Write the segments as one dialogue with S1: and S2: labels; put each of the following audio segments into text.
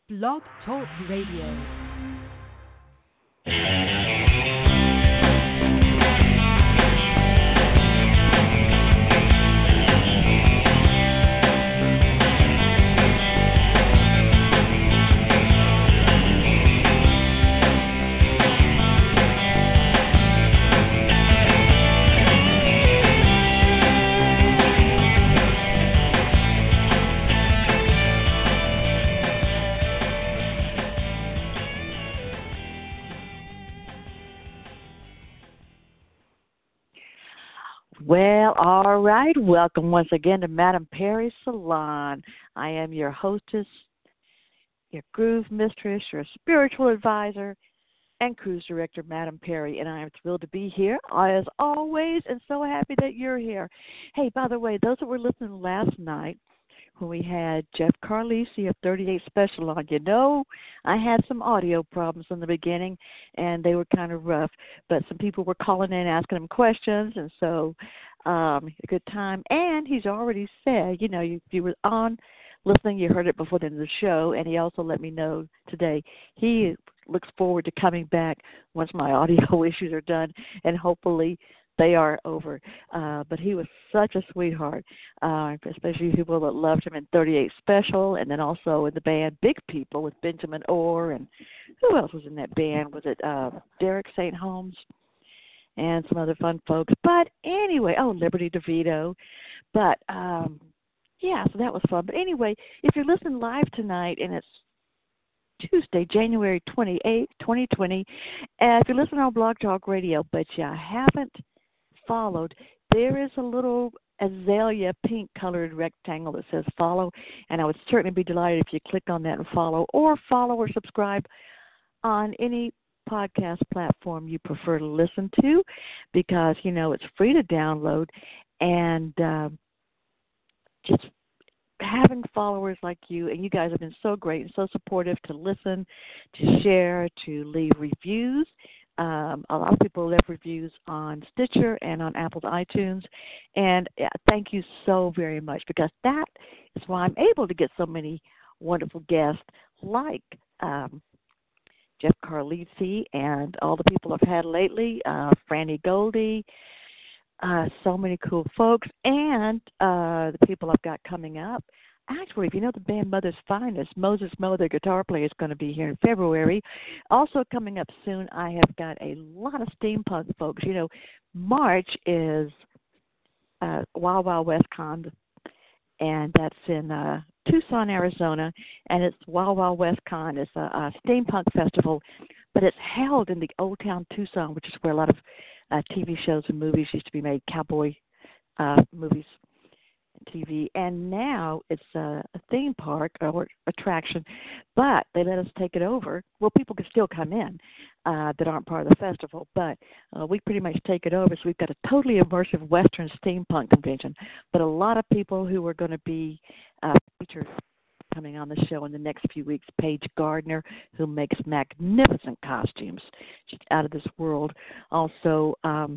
S1: Blog Talk Radio. Well, all right. Welcome once again to Madame Perry's Salon. I am your hostess, your groove mistress, your spiritual advisor, and cruise director, Madame Perry, and I am thrilled to be here, as always, and so happy that you're here. Hey, by the way, those that were listening last night, when we had Jeff Carlisi of 38 Special on. I had some audio problems in the beginning, and they were kind of rough, but some people were calling in asking him questions, and so a good time. And he's already said, if you were on listening, you heard it before the end of the show, and he also let me know today he looks forward to coming back once my audio issues are done, and hopefully they are over. But he was such a sweetheart, especially people that loved him in 38 Special, and then also in the band Big People with Benjamin Orr, and who else was in that band? Was it Derek St. Holmes and some other fun folks? But anyway, Liberty DeVito. But, so that was fun. But anyway, if you're listening live tonight, and it's Tuesday, January 28th, 2020, if you're listening on Blog Talk Radio, but you haven't followed, there is a little azalea pink colored rectangle that says follow, and I would certainly be delighted if you click on that and follow or subscribe on any podcast platform you prefer to listen to, because it's free to download, and just having followers like you, and you guys have been so great and so supportive to listen, to share, to leave reviews. A lot of people left reviews on Stitcher and on Apple's iTunes, and thank you so very much, because that is why I'm able to get so many wonderful guests like Jeff Carlisi and all the people I've had lately, Franny Goldie, so many cool folks, and the people I've got coming up. Actually, if you know the band Mother's Finest, Moses Moe, their guitar player, is going to be here in February. Also coming up soon, I have got a lot of steampunk folks. March is Wild Wild West Con, and that's in Tucson, Arizona, and it's Wild Wild West Con. It's a steampunk festival, but it's held in the Old Town Tucson, which is where a lot of TV shows and movies used to be made, cowboy movies. TV, and now it's a theme park or attraction, but they let us take it over. Well, people can still come in that aren't part of the festival, but we pretty much take it over, so we've got a totally immersive Western steampunk convention, but a lot of people who are going to be featured coming on the show in the next few weeks. Paige Gardner, who makes magnificent costumes. She's out of this world. Also,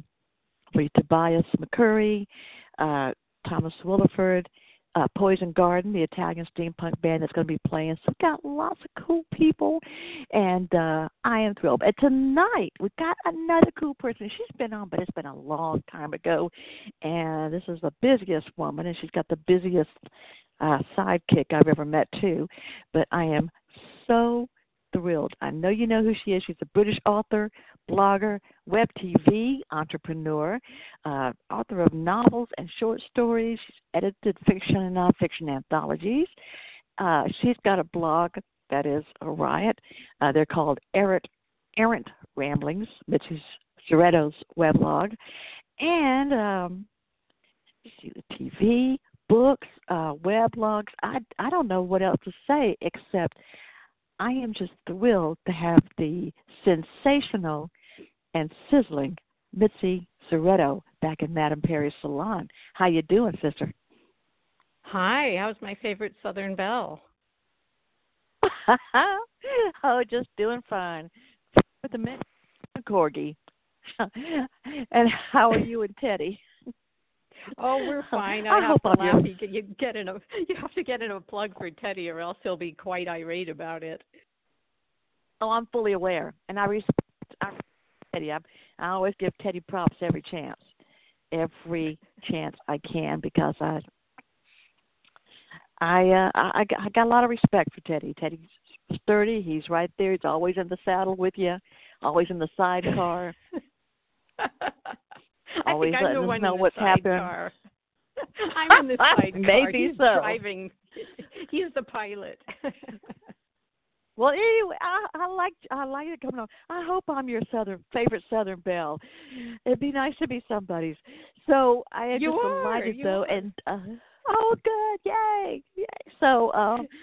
S1: Tobias McCurry, Thomas Williford, Poison Garden, the Italian steampunk band that's going to be playing. So we've got lots of cool people, and I am thrilled. And tonight, we've got another cool person. She's been on, but it's been a long time ago, and this is the busiest woman, and she's got the busiest sidekick I've ever met, too. But I am so thrilled. I know you know who she is. She's a British author, blogger, web TV entrepreneur, author of novels and short stories. She's edited fiction and nonfiction anthologies. She's got a blog that is a riot. They're called Errant Ramblings, which is Soretto's weblog. And you see the TV, books, weblogs. I don't know what else to say except I am just thrilled to have the sensational and sizzling Mitzi Soretto back in Madame Perry's Salon. How you doing, sister?
S2: Hi, how's my favorite Southern Belle?
S1: Oh, just doing fine. With the mini corgi. And how are you and Teddy?
S2: Oh, we're fine. I
S1: I
S2: have
S1: hope
S2: to
S1: I'm
S2: laugh.
S1: your.
S2: You have to get in a plug for Teddy, or else he'll be quite irate about it.
S1: Oh, I'm fully aware, and I respect Teddy. I always give Teddy props every chance I can, because I got a lot of respect for Teddy. Teddy's sturdy. He's right there. He's always in the saddle with you, always in the sidecar,
S2: I think
S1: always
S2: I'm the
S1: letting us
S2: one
S1: know
S2: in the
S1: what's happening.
S2: sidecar. I'm in the sidecar.
S1: Maybe
S2: He's
S1: so.
S2: driving. He's the pilot.
S1: Well, anyway, I like it coming on. I hope I'm your favorite Southern Belle. It'd be nice to be somebody's. So I am
S2: You
S1: just
S2: are.
S1: delighted
S2: You
S1: though,
S2: are.
S1: and oh, good, yay, yay. So,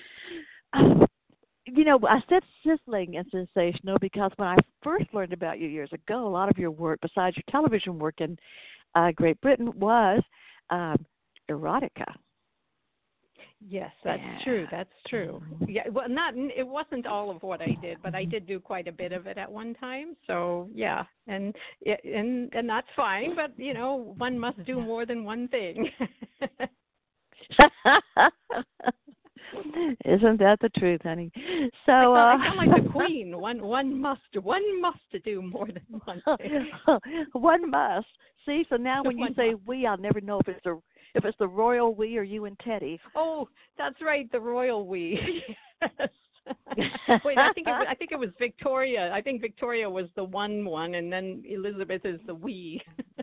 S1: I said sizzling and sensational because when I first learned about you years ago, a lot of your work, besides your television work in Great Britain, was erotica.
S2: Yes, that's true. That's true. Yeah, well, it wasn't all of what I did, but I did do quite a bit of it at one time. So yeah, and that's fine. But one must do more than one thing.
S1: Isn't that the truth, honey? So
S2: I sound like the Queen. One must do more than one thing.
S1: One must. See, so now when you
S2: One
S1: say
S2: must.
S1: we, I'll never know if it's the royal we or you and Teddy.
S2: Oh, that's right, the royal we. Yes. Wait, I think it was Victoria. I think Victoria was the one, and then Elizabeth is the we.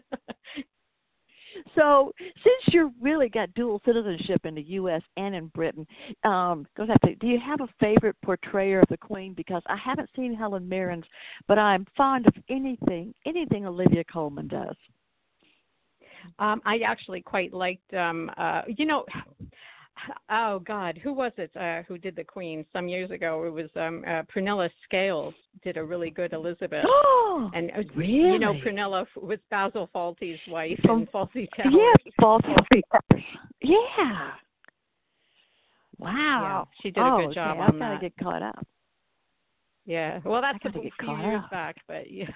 S1: So, since you really got dual citizenship in the U.S. and in Britain, do you have a favorite portrayer of the Queen? Because I haven't seen Helen Mirren's, but I'm fond of anything Olivia Colman does.
S2: I actually quite liked, oh God, who was it who did the Queen some years ago? It was Prunella Scales did a really good Elizabeth.
S1: Oh,
S2: and
S1: really?
S2: Prunella was Basil Fawlty's wife
S1: From
S2: in Fawlty Towers.
S1: Yeah, Fawlty Towers. Yeah. Wow.
S2: Yeah, she did a good job on that.
S1: I gotta get caught up.
S2: Yeah, well, that's a few years back, but yeah.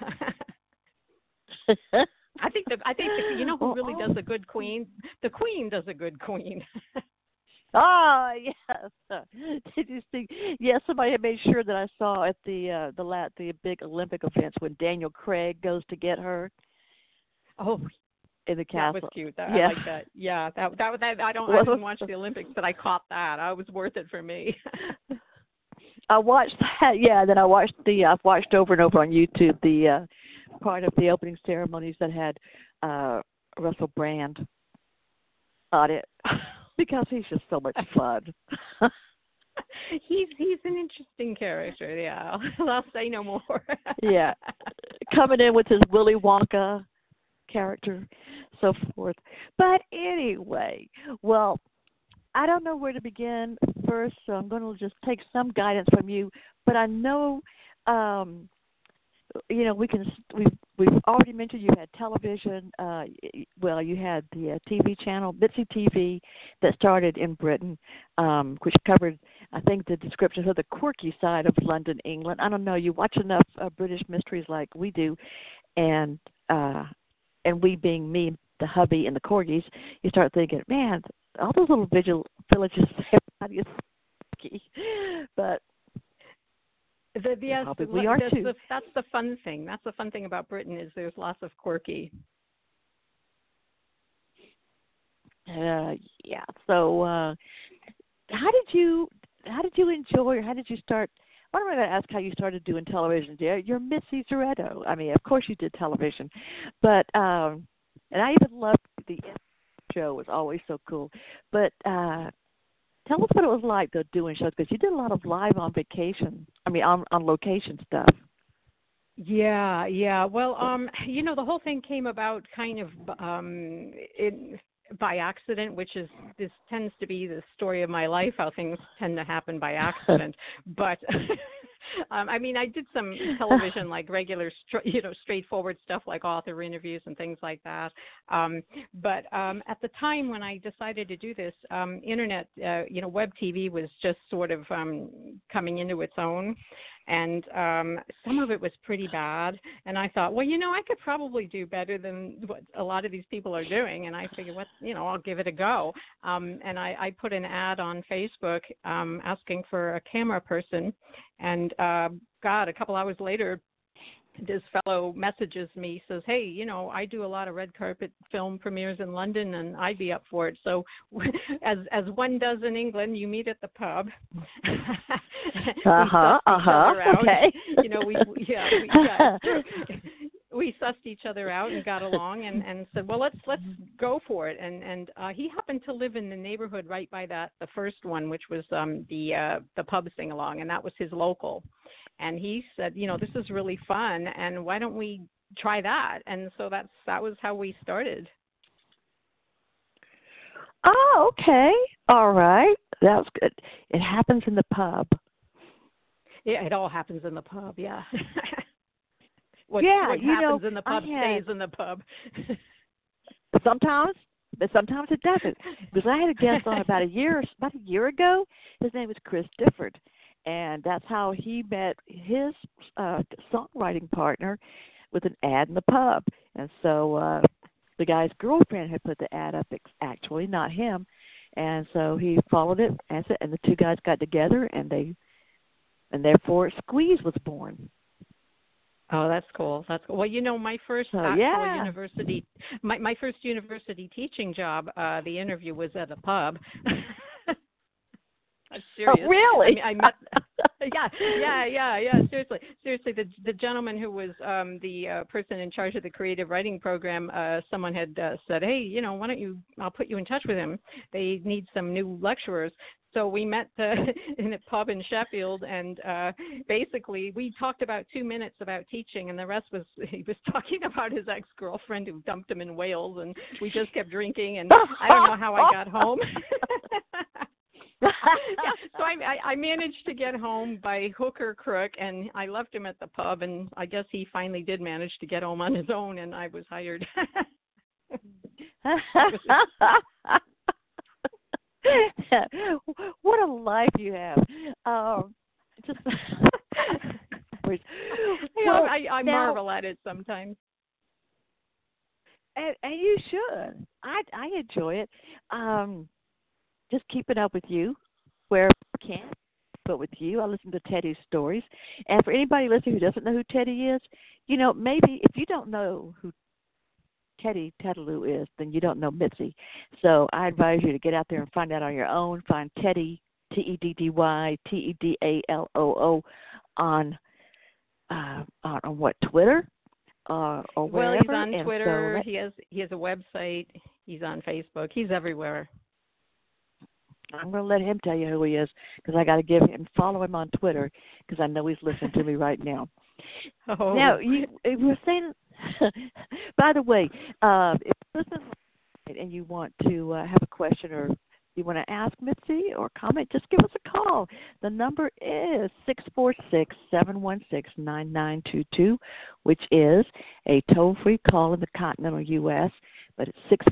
S2: I think who really does a good Queen? The Queen does a good Queen.
S1: Oh, yes. Did you see? Yes, somebody had made sure that I saw at the big Olympic events when Daniel Craig goes to get her.
S2: Oh,
S1: in the castle.
S2: That was cute.
S1: Yeah.
S2: I like that. Yeah, that I didn't watch the Olympics, but I caught that. It was worth it for me.
S1: I watched that. Yeah, then I've watched over and over on YouTube the part of the opening ceremonies that had Russell Brand on it. Because he's just so much fun.
S2: He's an interesting character. Yeah, I'll say no more.
S1: Yeah, coming in with his Willy Wonka character, so forth. But anyway, well, I don't know where to begin first, so I'm going to just take some guidance from you. But I know, we've already mentioned you had television. You had the TV channel, Mitzi TV, that started in Britain, which covered, I think, the descriptions of the quirky side of London, England. I don't know. You watch enough British mysteries like we do, and we being me, the hubby, and the corgis, you start thinking, man, all those little villages, everybody is quirky, but. We are too.
S2: That's the fun thing. That's the fun thing about Britain is there's lots of quirky.
S1: Yeah. So, how did you enjoy, or how did you start? I'm going to ask how you started doing television. You're Missy Zuretto. I mean, of course you did television, but and I even loved the show. It was always so cool. But tell us what it was like though doing shows, because you did a lot of live on location stuff.
S2: Yeah. Well, the whole thing came about kind of by accident, this tends to be the story of my life, how things tend to happen by accident. But I did some television, like regular, straightforward stuff like author interviews and things like that. But at the time when I decided to do this, internet, web TV was just sort of coming into its own. and some of it was pretty bad. And I thought, well, I could probably do better than what a lot of these people are doing. And I figured, I'll give it a go. And I put an ad on Facebook asking for a camera person, and God, a couple hours later, this fellow messages me, says, hey, I do a lot of red carpet film premieres in London, and I'd be up for it. So as one does in England, you meet at the pub.
S1: Okay.
S2: We sussed each other out and got along, and said, well, let's go for it. And he happened to live in the neighborhood right by the first one, which was the pub sing along, and that was his local. And he said, this is really fun, and why don't we try that? And so that was how we started.
S1: Oh, okay. All right. That was good. It happens in the pub.
S2: Yeah, it all happens in the pub, yeah. What happens in the pub stays in the pub.
S1: Sometimes, but sometimes it doesn't. Because I had a guest on about a year ago. His name was Chris Difford. And that's how he met his songwriting partner with an ad in the pub. And so the guy's girlfriend had put the ad up, actually, not him. And so he followed it, and the two guys got together, and therefore Squeeze was born.
S2: Oh, that's cool. That's cool. Well, my first university, my first university teaching job, the interview was at a pub. I'm serious.
S1: Oh, really?
S2: I met. Yeah. Seriously, the gentleman who was the person in charge of the creative writing program, someone had said, hey, why don't I'll put you in touch with him. They need some new lecturers. So we met in a pub in Sheffield, and basically we talked about 2 minutes about teaching, and the rest was he was talking about his ex-girlfriend who dumped him in Wales, and we just kept drinking, and I don't know how I got home. So I managed to get home by hook or crook, and I left him at the pub, and I guess he finally did manage to get home on his own, and I was hired.
S1: What a life you have.
S2: I marvel at it sometimes.
S1: And you should. I enjoy it. Just keeping up with you where I can, but with you, I listen to Teddy's stories. And for anybody listening who doesn't know who Teddy is, maybe if you don't know who Teddy Teddaloo is, then you don't know Mitzi. So I advise you to get out there and find out on your own. Find Teddy, Teddy, Teddaloo, on what, Twitter? Or wherever?
S2: Well, he's on
S1: and
S2: Twitter. So he has a website. He's on Facebook. He's everywhere.
S1: I'm going to let him tell you who he is, because I got to follow him on Twitter, because I know he's listening to me right now.
S2: Oh.
S1: Now, you were saying, by the way, if you're listening and you want to have a question or you want to ask Mitzi or comment, just give us a call. The number is 646-716-9922, which is a toll-free call in the continental U.S., but it's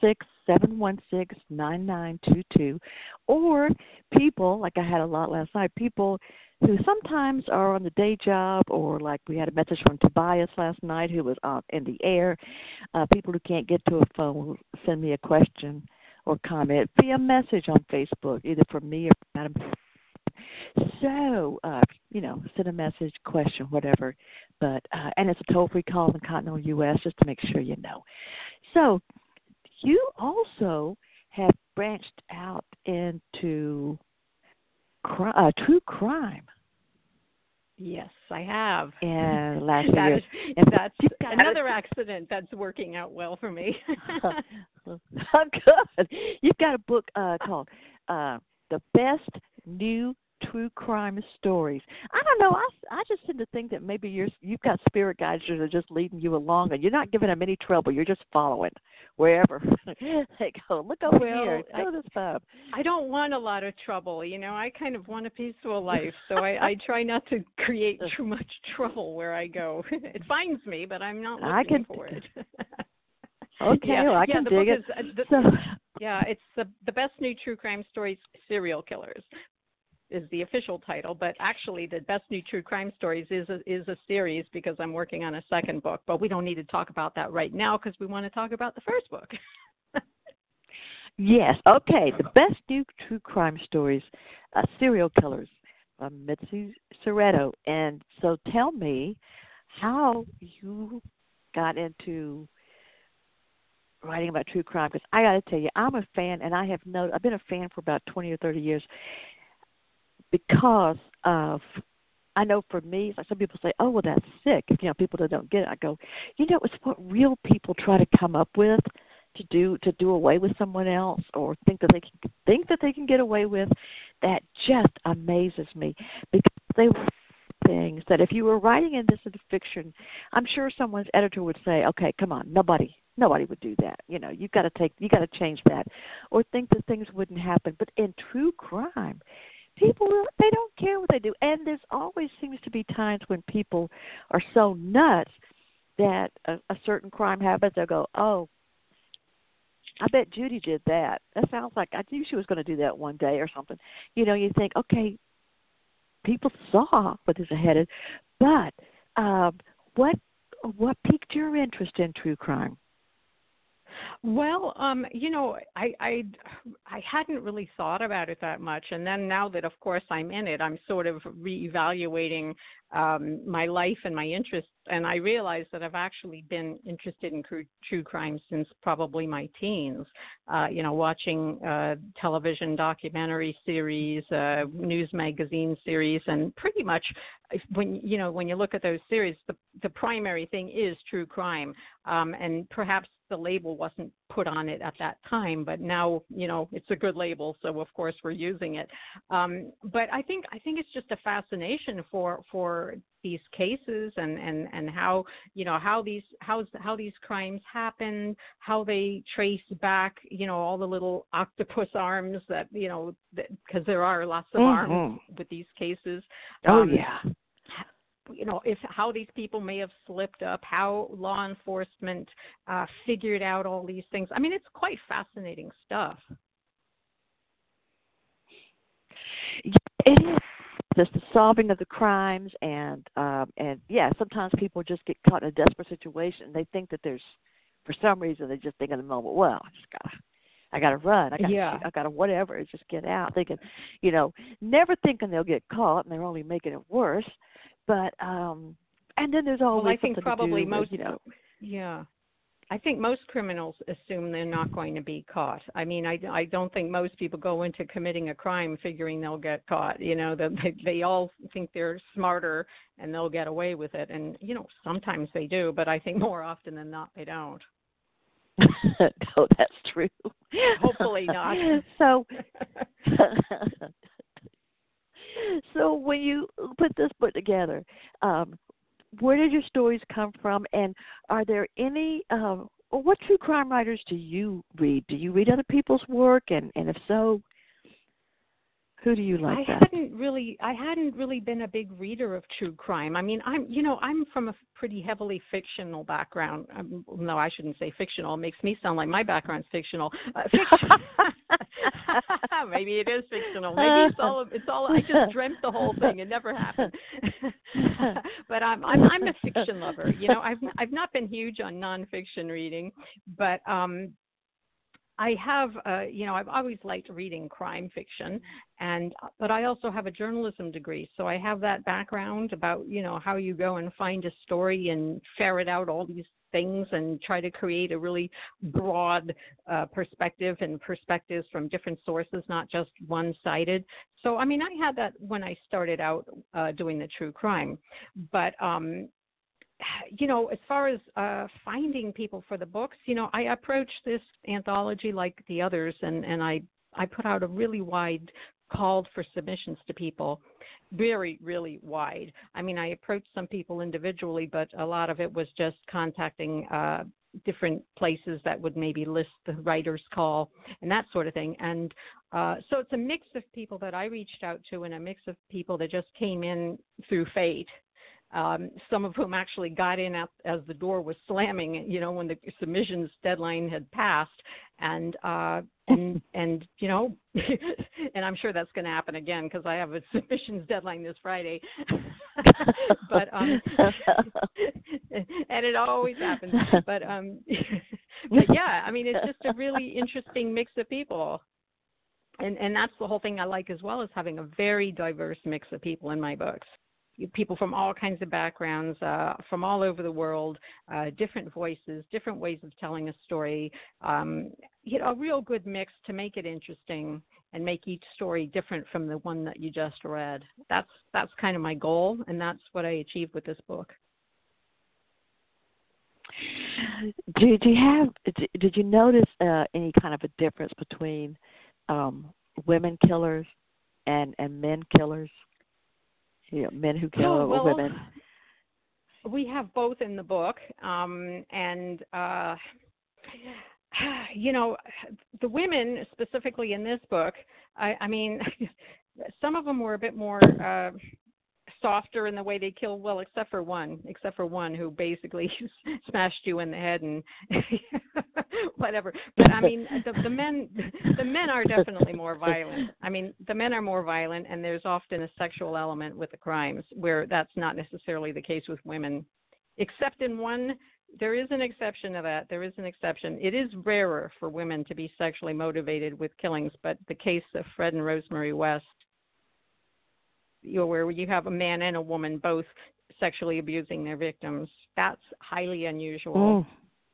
S1: 646-716-9922. Or people, like I had a lot last night, people who sometimes are on the day job, or like we had a message from Tobias last night who was in the air. People who can't get to a phone will send me a question or comment via message on Facebook, either from me or Madam. So, send a message, question, whatever. But and it's a toll-free call in the continental U.S. just to make sure you know. So, you also have branched out into true crime.
S2: Yes, I have.
S1: And last year,
S2: that's another accident that's working out well for me.
S1: Good. You've got a book called "The Best New True Crime Stories." I don't know. I just tend to think that maybe you've got spirit guides that are just leading you along, and you're not giving them any trouble. You're just following wherever they go. Look over here. Go to this pub.
S2: I don't want a lot of trouble. I kind of want a peaceful life, so I try not to create too much trouble where I go. It finds me, but I'm not looking for it.
S1: Okay, well, I can dig it.
S2: It's the best new true crime stories, serial killers. is the official title, but actually the Best New True Crime Stories is a series because I'm working on a second book. But we don't need to talk about that right now because we want to talk about the first book.
S1: Yes. Okay. The Best New True Crime Stories, Serial Killers, by Mitzi Soretto. And so tell me how you got into writing about true crime, because I got to tell you, I'm a fan, and I've been a fan for about 20 or 30 years because of, I know for me, like some people say, oh, well, that's sick. People that don't get it. I go, it's what real people try to come up with to do away with someone else or think that they can get away with. That just amazes me, because they were things that if you were writing in this into fiction, I'm sure someone's editor would say, okay, come on, nobody would do that. You got to change that, or think that things wouldn't happen. But in true crime, people, they don't care what they do, and there's always seems to be times when people are so nuts that a certain crime happens. They'll go, oh, I bet Judy did that. That sounds like I knew she was going to do that one day or something. You think, okay, people saw what is ahead, but what piqued your interest in true crime?
S2: Well, I hadn't really thought about it that much, and then now that, of course, I'm in it, I'm sort of reevaluating my life and my interests, and I realize that I've actually been interested in true crime since probably my teens. Watching television documentary series, news magazine series, and pretty much when you look at those series, the primary thing is true crime, and perhaps the label wasn't put on it at that time, but now it's a good label, so of course we're using it. But I think it's just a fascination for these cases and how these crimes happened, how they trace back all the little octopus arms that because there are lots of arms with these cases. How these people may have slipped up, how law enforcement figured out all these things. I mean, it's quite fascinating stuff. It is.
S1: Just the solving of the crimes, and sometimes people just get caught in a desperate situation. They think that for some reason, they just think in the moment, well, I gotta run. I gotta whatever. Just get out. Thinking, never thinking they'll get caught, and they're only making it worse. But and then there's always
S2: I think probably
S1: to do
S2: most.
S1: with,
S2: I think most criminals assume they're not going to be caught. I mean, I don't think most people go into committing a crime figuring they'll get caught. They all think they're smarter and they'll get away with it. And, sometimes they do, but I think more often than not, they don't.
S1: No, that's true.
S2: Hopefully not.
S1: So when you put this book together, where did your stories come from, and are there any? What true crime writers do you read? Do you read other people's work, and if so, who do you like?
S2: I hadn't really been a big reader of true crime. I mean, I'm from a pretty heavily fictional background. No, I shouldn't say fictional. It makes me sound like my background's fictional. Fiction. Maybe it is fictional. Maybe it's all. I just dreamt the whole thing. It never happened. But I'm a fiction lover. I've not been huge on nonfiction reading, but I have, I've always liked reading crime fiction, but I also have a journalism degree, so I have that background about, how you go and find a story and ferret out all these things and try to create a really broad perspective and perspectives from different sources, not just one-sided. So, I mean, I had that when I started out doing the true crime, but as far as finding people for the books, I approached this anthology like the others, and I put out a really wide call for submissions to people, very, really wide. I mean, I approached some people individually, but a lot of it was just contacting different places that would maybe list the writer's call and that sort of thing. And so it's a mix of people that I reached out to and a mix of people that just came in through fate. some of whom actually got in as the door was slamming, when the submissions deadline had passed. And you know, and I'm sure that's going to happen again because I have a submissions deadline this Friday. but and it always happens. But yeah, I mean, it's just a really interesting mix of people. And that's the whole thing I like as well, is having a very diverse mix of people in my books. People from all kinds of backgrounds, from all over the world, different voices, different ways of telling a story, a real good mix to make it interesting and make each story different from the one that you just read. That's kind of my goal, and that's what I achieved with this book.
S1: Did you notice any kind of a difference between women killers and men killers? Men who kill women.
S2: We have both in the book, the women specifically in this book. I mean, some of them were a bit more softer in the way they kill. Well, except for one who basically smashed you in the head and whatever. But I mean, the men are definitely more violent. I mean, the men are more violent, and there's often a sexual element with the crimes, where that's not necessarily the case with women, except in one. There is an exception to that. There is an exception. It is rarer for women to be sexually motivated with killings, but the case of Fred and Rosemary West, where you have a man and a woman both sexually abusing their victims, that's highly unusual.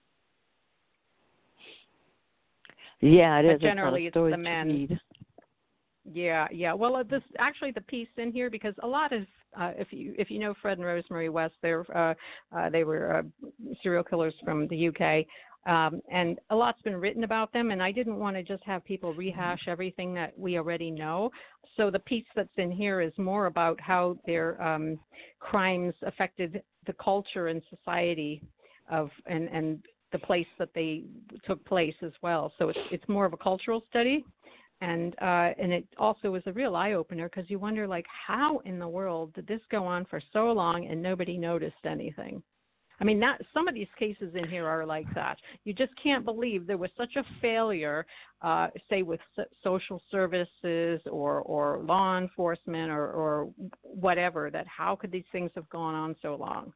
S1: Yeah, it is.
S2: But generally, it's the men. Yeah. Well, the piece in here, because a lot of if you know Fred and Rosemary West, they were serial killers from the UK. And a lot's been written about them, and I didn't want to just have people rehash everything that we already know. So the piece that's in here is more about how their crimes affected the culture and society and the place that they took place as well. So it's more of a cultural study, and it also is a real eye opener, because you wonder, like, how in the world did this go on for so long and nobody noticed anything? I mean, some of these cases in here are like that. You just can't believe there was such a failure, say with social services or law enforcement or whatever, that how could these things have gone on so long?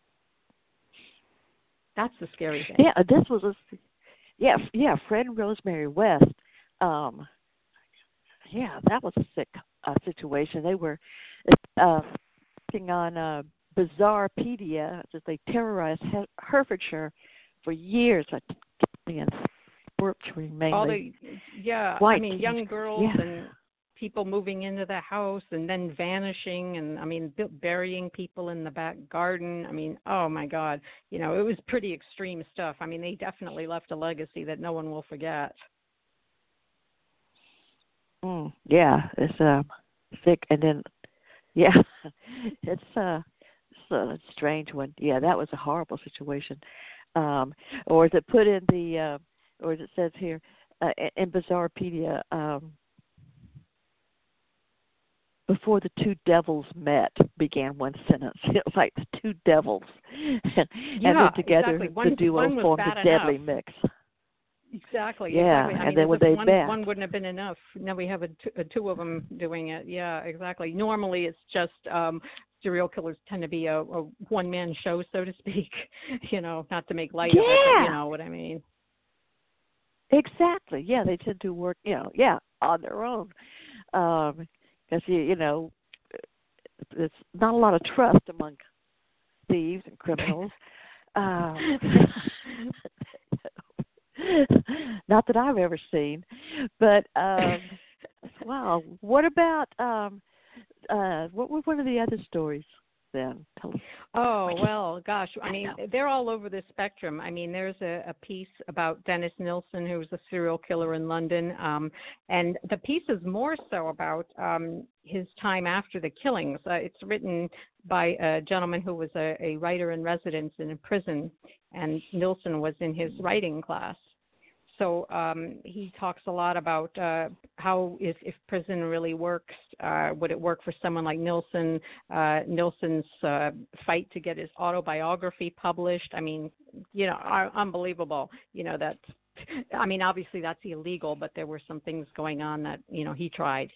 S2: That's the scary thing.
S1: Yeah, this was Fred and Rosemary West. That was a sick situation. They were working on Bizarrepedia, that they terrorized Herefordshire for years, and torturing mainly.
S2: Young girls and people moving into the house and then vanishing, and I mean, burying people in the back garden. I mean, oh my God, it was pretty extreme stuff. I mean, they definitely left a legacy that no one will forget.
S1: It's sick, and then it's a strange one. Yeah, that was a horrible situation. Or is it put in the, or as it says here, in Bizarrepedia, before the two devils met, began one sentence. It was like the two devils. and then together,
S2: exactly.
S1: The duo formed a deadly mix.
S2: Exactly.
S1: Yeah,
S2: exactly.
S1: and then when they met,
S2: one wouldn't have been enough. Now we have two of them doing it. Yeah, exactly. Normally it's just serial killers tend to be a one-man show, so to speak. Not to make light of it, but you know what I mean.
S1: Exactly. Yeah, they tend to work, on their own. Because, there's not a lot of trust among thieves and criminals. Not that I've ever seen. But, wow. What about, what were one of the other stories then? Tell us.
S2: Oh, well, gosh. I mean, they're all over the spectrum. I mean, there's a piece about Dennis Nilsen, who was a serial killer in London. And the piece is more so about his time after the killings. It's written by a gentleman who was a writer in residence in a prison, and Nilsen was in his writing class. So he talks a lot about how if prison really works, would it work for someone like Nilsen? Nilsen's fight to get his autobiography published. I mean, unbelievable. That. I mean, obviously that's illegal, but there were some things going on that he tried.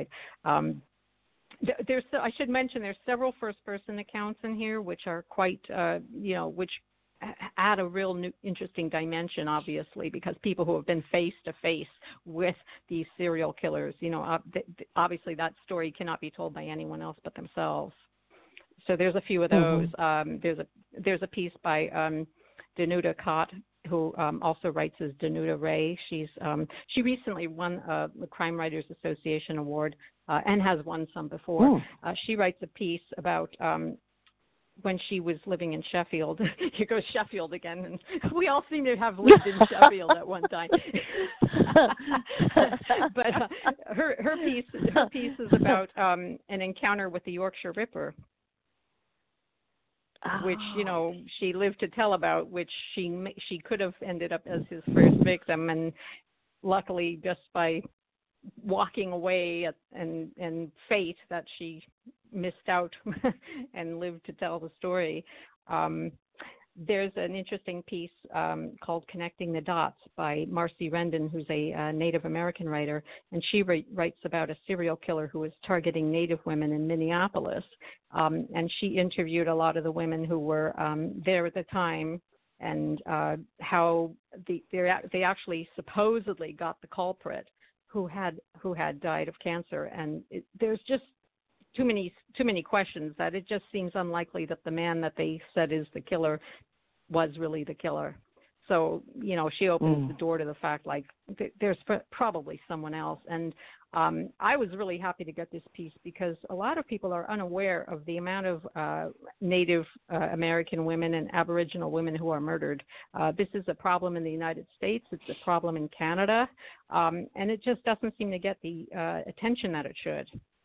S2: I should mention there's several first-person accounts in here, which are quite, which add a real new, interesting dimension, obviously, because people who have been face-to-face with these serial killers, obviously that story cannot be told by anyone else but themselves. So there's a few of those.
S1: Mm-hmm.
S2: There's a piece by Danuta Cott, who also writes as Danuta Ray. She recently won the Crime Writers Association Award and has won some before. She writes a piece about when she was living in Sheffield. Here goes Sheffield again, and we all seem to have lived in Sheffield at one time. But her piece is about an encounter with the Yorkshire Ripper, which she lived to tell about, which she could have ended up as his first victim, and luckily just by walking away and fate that she missed out and lived to tell the story. There's an interesting piece called Connecting the Dots by Marcy Rendon, who's a Native American writer, and she writes about a serial killer who was targeting Native women in Minneapolis. And she interviewed a lot of the women who were there at the time, and how they actually supposedly got the culprit who had died of cancer. And there's just too many questions that it just seems unlikely that the man that they said is the killer was really the killer. So, she opens the door to the fact, like, there's probably someone else. And I was really happy to get this piece because a lot of people are unaware of the amount of Native American women and Aboriginal women who are murdered. This is a problem in the United States. It's a problem in Canada. And it just doesn't seem to get the attention that it should.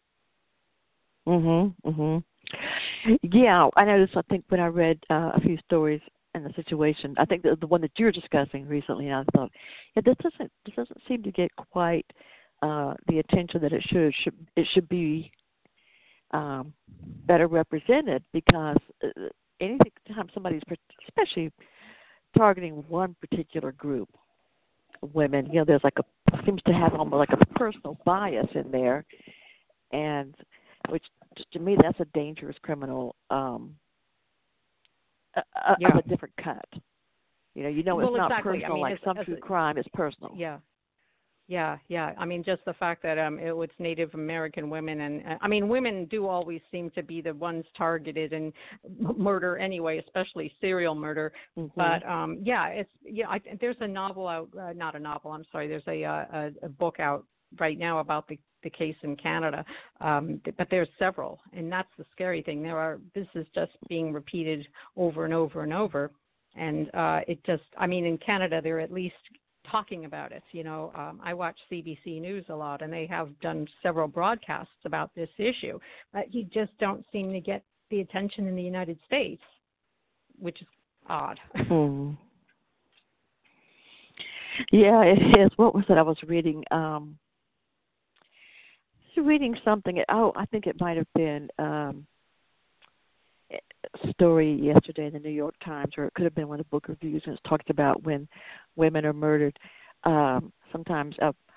S1: Yeah, I noticed. I think when I read a few stories in the situation, I think the one that you're discussing recently, I thought, this doesn't seem to get quite the attention that it should. It should be better represented, because anytime somebody's especially targeting one particular group of women, there's seems to have almost like a personal bias in there, and which to me that's a dangerous criminal of a different cut. It's not
S2: exactly.
S1: personal, like some true crime is personal.
S2: Yeah. I mean, just the fact that it was Native American women, and women do always seem to be the ones targeted in murder anyway, especially serial murder. But there's a novel out, not a novel. I'm sorry. There's a book out right now about the case in Canada, but there's several, and that's the scary thing. This is just being repeated over and over and over, and in Canada they're at least talking about it. I watch CBC News a lot, and they have done several broadcasts about this issue, but you just don't seem to get the attention in the United States, which is odd.
S1: Yeah, it is. What was it I was reading? Reading something. I think it might have been a story yesterday in the New York Times, or it could have been one of the book reviews, and it's talked about when women are murdered. Sometimes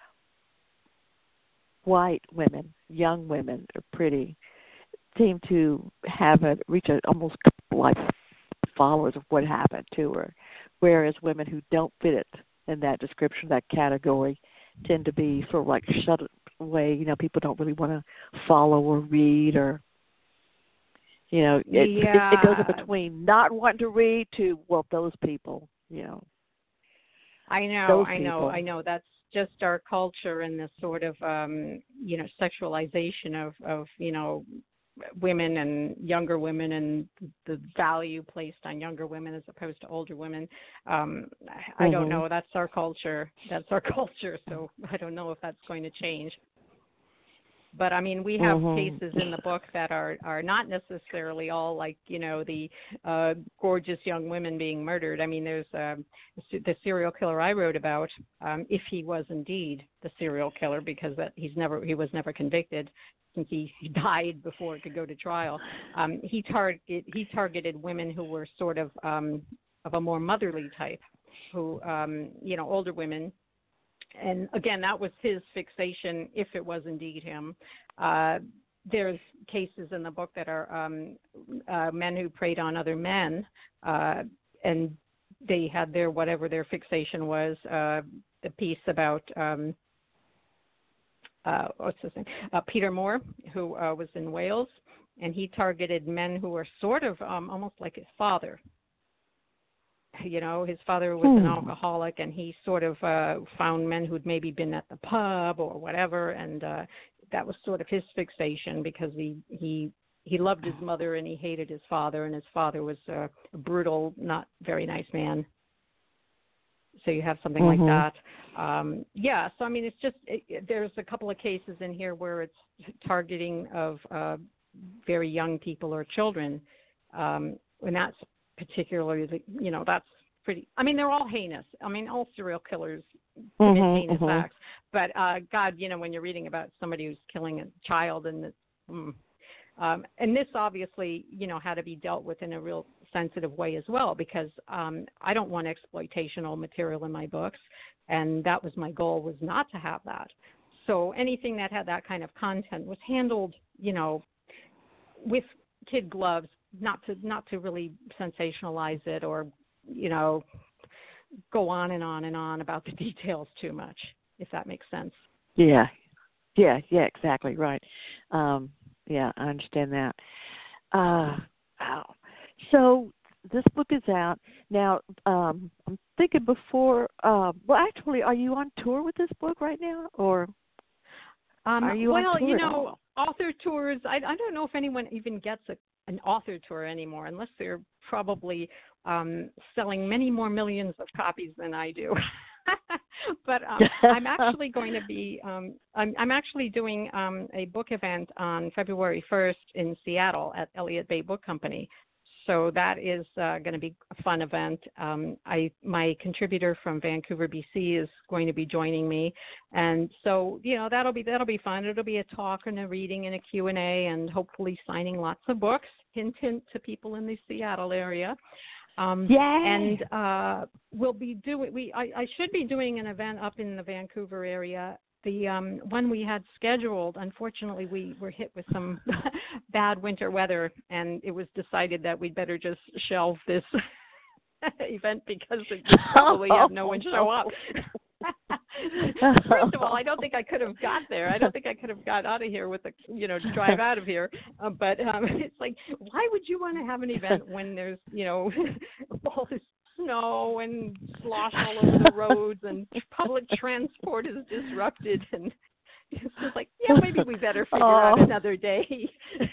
S1: white women, young women, are pretty, seem to have reach almost like followers of what happened to her, whereas women who don't fit it in that description, that category, tend to be sort of like shut away. People don't really want to follow or read, or it goes in between not wanting to read to those people.
S2: I know. That's just our culture and the sort of sexualization of women and younger women, and the value placed on younger women as opposed to older women. I don't know. That's our culture. So I don't know if that's going to change. But I mean, we have cases in the book that are not necessarily all like, the gorgeous young women being murdered. I mean, there's the serial killer I wrote about, if he was indeed the serial killer, because he was never convicted since he died before it could go to trial. He targeted women who were sort of a more motherly type, who older women. And again, that was his fixation, if it was indeed him. There's cases in the book that are men who preyed on other men, and they had whatever their fixation was. The piece about what's his name? Peter Moore, who was in Wales, and he targeted men who were sort of almost like his father. His father was an alcoholic, and he sort of found men who'd maybe been at the pub or whatever, and that was sort of his fixation, because he loved his mother and he hated his father, and his father was a brutal, not very nice man. So you have something like that. So I mean, it's just there's a couple of cases in here where it's targeting of very young people or children, and that's particularly, that's pretty, I mean, they're all heinous. I mean, all serial killers commit heinous acts. But, God, when you're reading about somebody who's killing a child, and this obviously, had to be dealt with in a real sensitive way as well, because I don't want exploitational material in my books, and that was my goal, was not to have that. So anything that had that kind of content was handled, with kid gloves, not to really sensationalize it or, go on and on and on about the details too much, if that makes sense.
S1: Yeah, exactly, right. I understand that. Wow. So this book is out now. I'm thinking before. Actually, are you on tour with this book right now, or are you on tour?
S2: Author tours. I don't know if anyone even gets an author tour anymore, unless they're probably selling many more millions of copies than I do. But I'm actually going to be. I'm actually doing a book event on February 1st in Seattle at Elliott Bay Book Company. So that is going to be a fun event. My contributor from Vancouver, BC, is going to be joining me, and so that'll be fun. It'll be a talk and a reading and a Q&A, and hopefully signing lots of books. Hint, hint to people in the Seattle area. And we'll be doing. I should be doing an event up in the Vancouver area. The one we had scheduled, unfortunately, we were hit with some bad winter weather, and it was decided that we'd better just shelve this event because we probably have no one show up. First of all, I don't think I could have got there. I don't think I could have got out of here with to drive out of here. But it's like, why would you want to have an event when there's, all this snow and slosh all over the roads and public transport is disrupted, and it's just like, maybe we better figure out another day.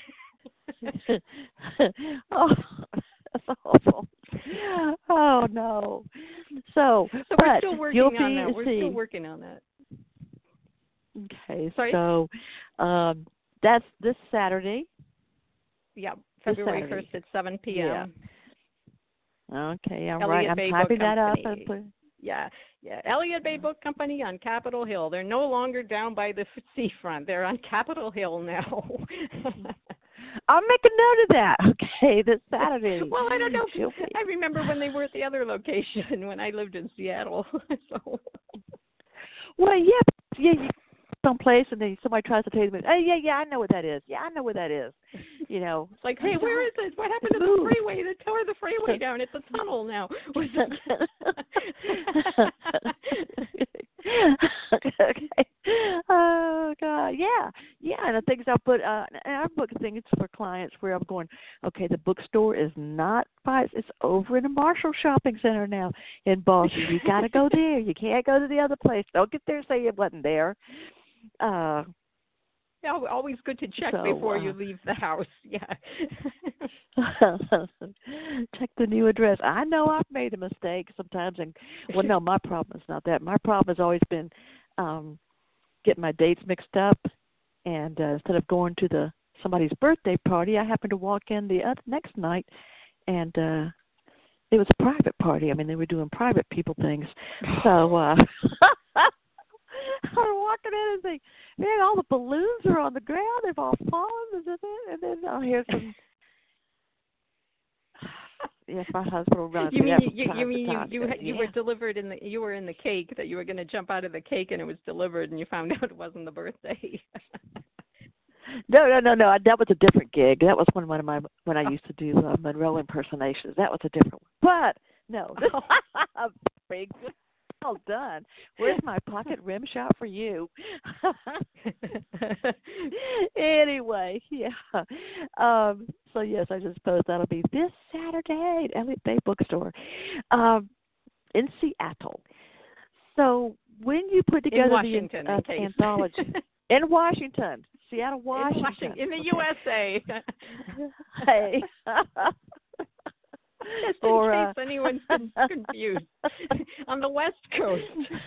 S1: That's awful. Oh no. So
S2: we're still working on that. We're still working on that.
S1: Okay.
S2: Sorry?
S1: So that's this Saturday.
S2: Yeah, February 1st at 7 p.m.
S1: Yeah. Okay, all
S2: Elliott
S1: right.
S2: Bay
S1: I'm typing
S2: Book
S1: that up.
S2: Yeah. Elliott Bay Book Company on Capitol Hill. They're no longer down by the seafront. They're on Capitol Hill now.
S1: I'll make a note of that. Okay, this Saturday.
S2: Well, I don't know. I remember when they were at the other location when I lived in Seattle. So.
S1: Well, yeah, someplace, and then somebody tries to tell you, "Hey, yeah, I know what that is. Yeah, I know what that is."
S2: It's like, hey, where is it? What happened to the freeway? They tore the freeway down. It's a tunnel now.
S1: Okay. Oh God, yeah. And the things I put in our book thing, it's for clients where I'm going. Okay, the bookstore is not it's over in the Marshall Shopping Center now in Boston. You got to go there. You can't go to the other place. Don't get there and say it wasn't there.
S2: Always good to check before you leave the house. Yeah.
S1: Check the new address. I know I've made a mistake sometimes, no, my problem is not that. My problem has always been getting my dates mixed up And instead of going to somebody's birthday party, I happened to walk in the next night, and it was a private party. I mean, they were doing private people things. So I was walking in and think, man, all the balloons are on the ground. They've all fallen. And then I'll hear some. Yes, my husband will run.
S2: You were delivered you were in the cake, that you were going to jump out of the cake and it was delivered and you found out it wasn't the birthday.
S1: No. That was a different gig. That was when I used to do Monroe impersonations. That was a different one. But no, big. Well done. Where's my pocket rim shot for you? Anyway, yeah. So yes, I just suppose that'll be this Saturday at Elliott Bay Bookstore in Seattle. So when you put together the anthology in Washington, Seattle, Washington,
S2: in the USA.
S1: Hey.
S2: Just in case anyone's confused. On the West Coast.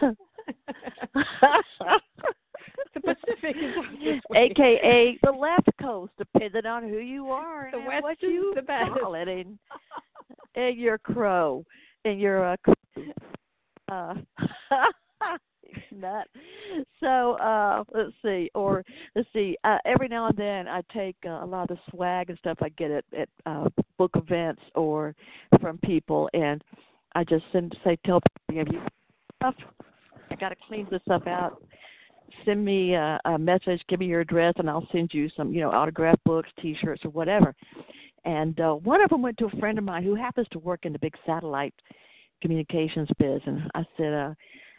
S2: The Pacific is out this way.
S1: AKA the left coast, depending on who you are
S2: the
S1: and
S2: West
S1: what
S2: is
S1: you
S2: the best.
S1: call it. And your crow and your nut. So let's see. Every now and then I take a lot of the swag and stuff I get at book events or from people, and I just tell people, I got to clean this stuff out. Send me a message, give me your address, and I'll send you some, autographed books, T-shirts, or whatever. And one of them went to a friend of mine who happens to work in the big satellite communications biz, and I said,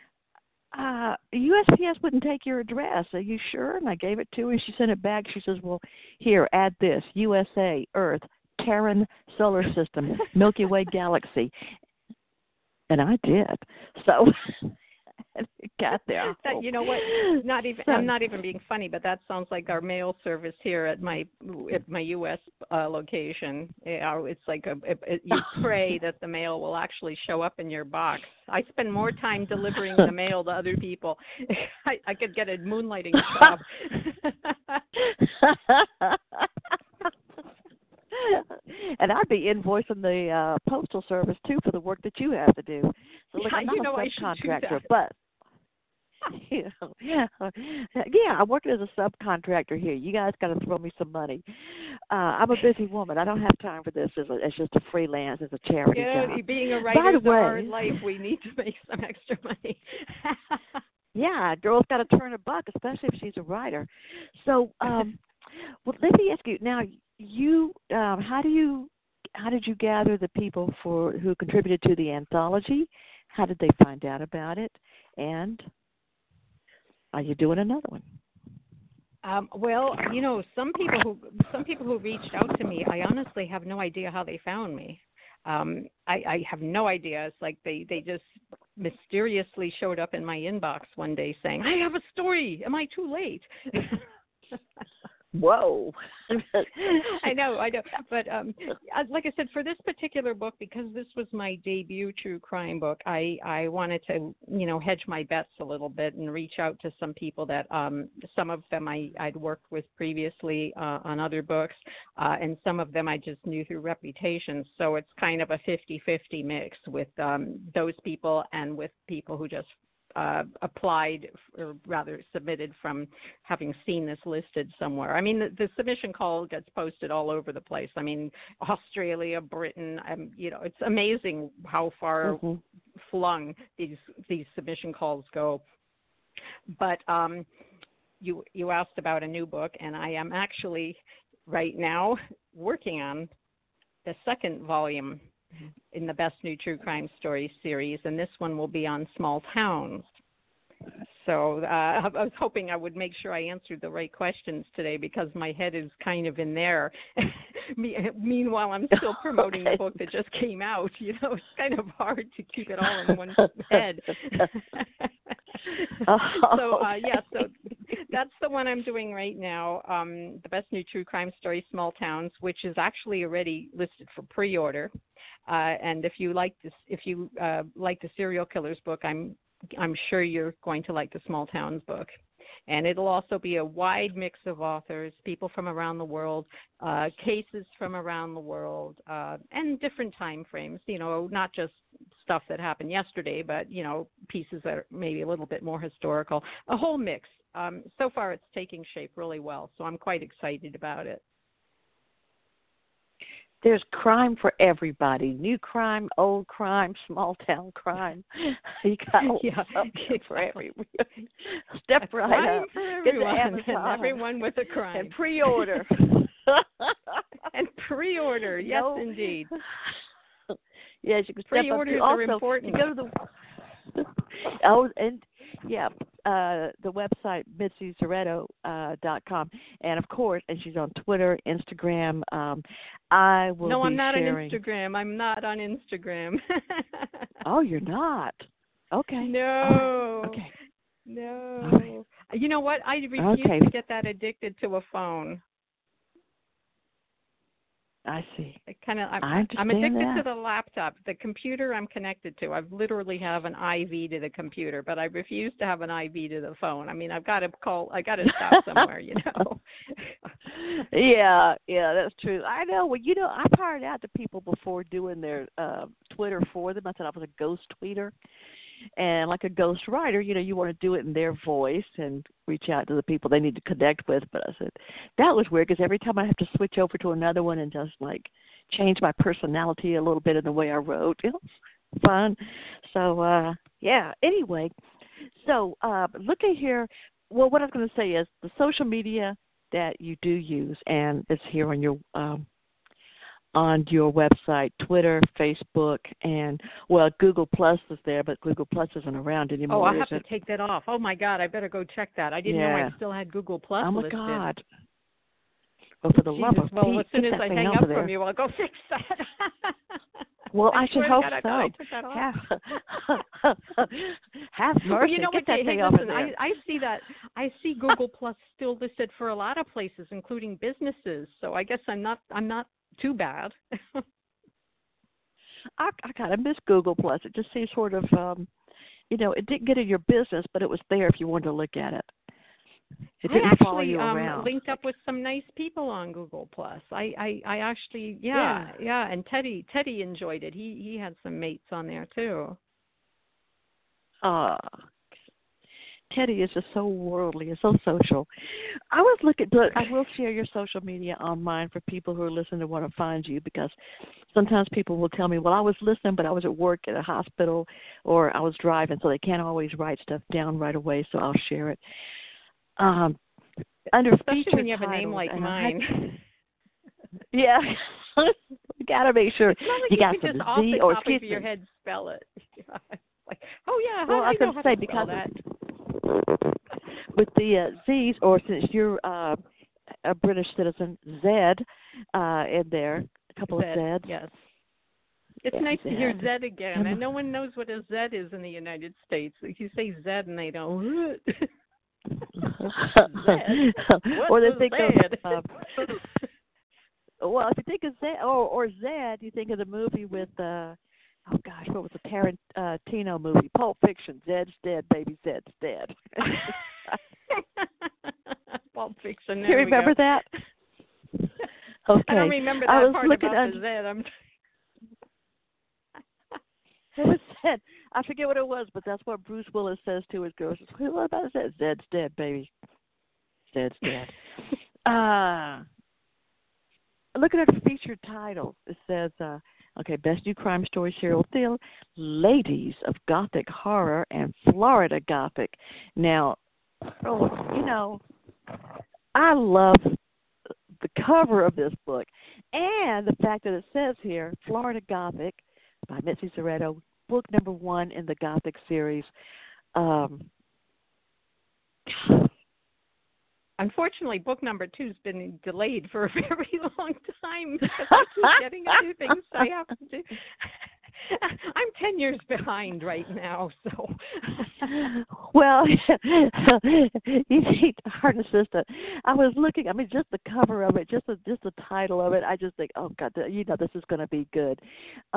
S1: USPS wouldn't take your address. Are you sure? And I gave it to her, and she sent it back. She says, well, here, add this, USA, Earth, Terran Solar System, Milky Way Galaxy. And I did. So it got there.
S2: You know what? I'm not even being funny, but that sounds like our mail service here at my U.S. Location. It's like you pray that the mail will actually show up in your box. I spend more time delivering the mail to other people. I could get a moonlighting job.
S1: And I'd be invoicing the postal service too for the work that you have to do. So look, I'm not a subcontractor, but I'm working as a subcontractor here. You guys got to throw me some money. I'm a busy woman. I don't have time for this as just a freelance, as a charity job.
S2: Being a writer is a hard life. We need to make some extra money.
S1: Yeah, a girl's got to turn a buck, especially if she's a writer. So, well, let me ask you now. You, how did you gather the people who contributed to the anthology? How did they find out about it? And are you doing another one?
S2: Well, some people who reached out to me, I honestly have no idea how they found me. I have no idea. It's like they just mysteriously showed up in my inbox one day saying, I have a story. Am I too late?
S1: Whoa.
S2: I know. But like I said, for this particular book, because this was my debut true crime book, I wanted to, hedge my bets a little bit and reach out to some people that some of them I'd worked with previously on other books, and some of them I just knew through reputation. So it's kind of a 50-50 mix with those people and with people who just applied, or rather submitted from having seen this listed somewhere. I mean, the submission call gets posted all over the place. I mean, Australia, Britain, it's amazing how far flung these submission calls go. But you asked about a new book, and I am actually right now working on the second volume in the Best New True Crime Stories series, and this one will be on small towns. So I was hoping I would make sure I answered the right questions today, because my head is kind of in there. Meanwhile, I'm still promoting the book that just came out. It's kind of hard to keep it all in one head. So that's the one I'm doing right now, the Best New True Crime Story, Small Towns, which is actually already listed for pre-order. And if you like the serial killers book, I'm sure you're going to like the Small Towns book. And it'll also be a wide mix of authors, people from around the world, cases from around the world, and different time frames, not just stuff that happened yesterday, but, pieces that are maybe a little bit more historical, a whole mix. So far, it's taking shape really well, so I'm quite excited about it.
S1: There's crime for everybody. New crime, old crime, small town crime. You got something for everyone. Step right up.
S2: For everyone, and everyone with a crime.
S1: And pre-order.
S2: And pre-order, yes, indeed.
S1: Yes, you can step
S2: Pre-orders
S1: up.
S2: are important.
S1: You go to the the website MitziZaretto.com, and of course, and she's on Twitter, Instagram. I will.
S2: No, I'm not
S1: sharing...
S2: on Instagram. I'm not on Instagram.
S1: Oh, you're not? Okay.
S2: No.
S1: Okay.
S2: No.
S1: Okay.
S2: You know what? I refuse to get that addicted to a phone.
S1: I see.
S2: I'm addicted to the laptop. The computer I'm connected to. I literally have an IV to the computer, but I refuse to have an IV to the phone. I mean, I got to stop somewhere,
S1: Yeah, that's true. I know. Well, I fired out to people before doing their Twitter for them. I said I was a ghost tweeter. And like a ghost writer, you want to do it in their voice and reach out to the people they need to connect with. But I said, that was weird because every time I have to switch over to another one and just like change my personality a little bit in the way I wrote, it's fun. So, anyway, so look at here. Well, what I was going to say is the social media that you do use, and it's here on your website, Twitter, Facebook, and, Google Plus is there, but Google Plus isn't around anymore.
S2: Oh, I'll have to take that off. Oh, my God, I better go check that. I didn't know I still had Google Plus listed.
S1: Oh, my God. Well, for the love of Pete,
S2: as soon as I hang up from you, I'll go fix that.
S1: Well, I should hope so.
S2: I took that off.
S1: Have mercy. Get that thing off of there.
S2: I see Google Plus still listed for a lot of places, including businesses. So I guess I'm not too bad.
S1: I kind of miss Google Plus. It just seems sort of, it didn't get in your business, but it was there if you wanted to look at it. It didn't follow you around.
S2: Linked up with some nice people on Google Plus. I actually, and Teddy enjoyed it. He had some mates on there too.
S1: Teddy is just so worldly and so social. I was looking, but I will share your social media on mine for people who are listening and want to find you, because sometimes people will tell me, well, I was listening, but I was at work at a hospital or I was driving, so they can't always write stuff down right away, so I'll share it. Under
S2: especially when you have a name like mine.
S1: Yeah. You got to make sure
S2: you
S1: got
S2: some
S1: Z
S2: off the
S1: or
S2: top of your head spell it. Like, oh yeah,
S1: well, I was going to say because
S2: that?
S1: With the Z's, or since you're a British citizen, Z in there, a couple of Z's.
S2: Yes. It's nice to hear Z again, and no one knows what a Z is in the United States. Like you say Z, and they don't.
S1: Or they think of. Well, if you think of Z or Z, you think of the movie with what was the Tarantino movie? Pulp Fiction. Zed's dead, baby. Zed's dead.
S2: Pulp Fiction.
S1: You remember that? Okay.
S2: I don't remember that part about the Zed.
S1: It was Zed. I forget what it was, but that's what Bruce Willis says to his girls. What about Zed? Zed's dead, baby. Zed's dead. Looking at the featured title, it says, Best New Crime Story Serial Thriller, Ladies of Gothic Horror and Florida Gothic. Now, I love the cover of this book and the fact that it says here, Florida Gothic by Mitzi Zaretto, book number 1 in the Gothic series.
S2: Unfortunately, book number 2's been delayed for a very long time because I keep getting other things I have to do. I'm 10 years behind right now, so.
S1: Well, you need a art assistant. I was looking. I mean, just the cover of it, just the title of it. I just think, oh God, this is going to be good.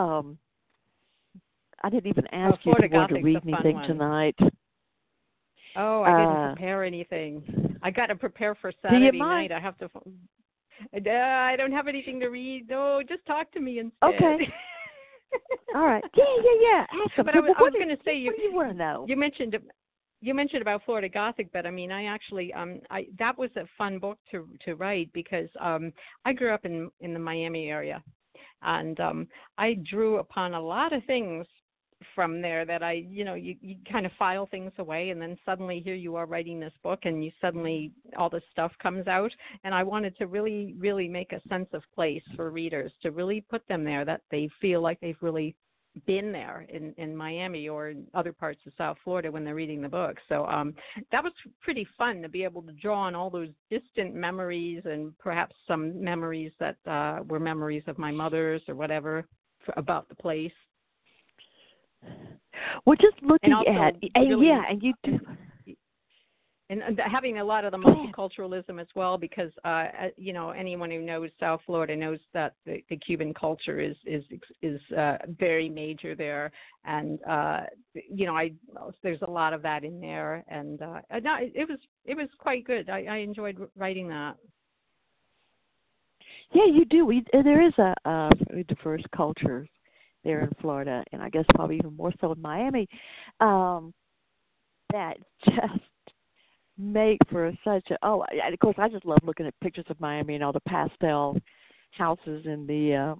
S1: I didn't even ask you if you wanted to read anything tonight.
S2: Oh, I didn't prepare anything. I got to prepare for
S1: Do you
S2: Saturday
S1: mind?
S2: night. I have to. I don't have anything to read. No, just talk to me instead.
S1: Okay. All right. Yeah. Ask them.
S2: But I was going to say,
S1: what do you want to know?
S2: You mentioned about Florida Gothic, but I mean, I actually that was a fun book to write because I grew up in the Miami area, and I drew upon a lot of things from there that you kind of file things away, and then suddenly here you are writing this book, and you suddenly all this stuff comes out, and I wanted to really, really make a sense of place for readers, to really put them there, that they feel like they've really been there in Miami or in other parts of South Florida when they're reading the book. So that was pretty fun to be able to draw on all those distant memories, and perhaps some memories that were memories of my mother's or whatever about the place.
S1: We're just looking
S2: at,
S1: and you do.
S2: And having a lot of the multiculturalism as well, because anyone who knows South Florida knows that the Cuban culture is very major there, and there's a lot of that in there, and no, it was quite good. I enjoyed writing that.
S1: Yeah, you do. There is a diverse culture there in Florida, and I guess probably even more so in Miami, that just make for such a of course I just love looking at pictures of Miami and all the pastel houses and the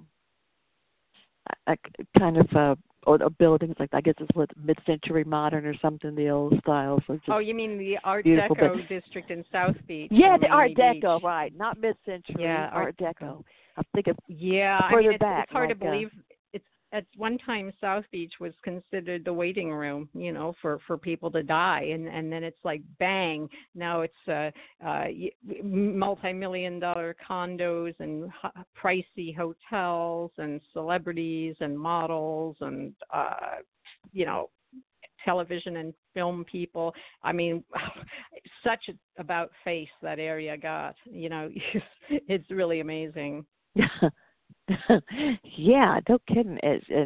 S1: kind of or buildings, like I guess it's what, mid-century modern or something, the old styles.
S2: You mean the Art Deco district in South Beach?
S1: Yeah, the Art Deco, right? Not mid-century.
S2: Yeah,
S1: Art Deco. I'm thinking
S2: further
S1: back.
S2: It's hard to believe. At one time, South Beach was considered the waiting room, for people to die, and then it's like bang. Now it's multi-million-dollar condos and pricey hotels and celebrities and models and television and film people. I mean, such about face that area got. It's really amazing.
S1: Yeah, no kidding.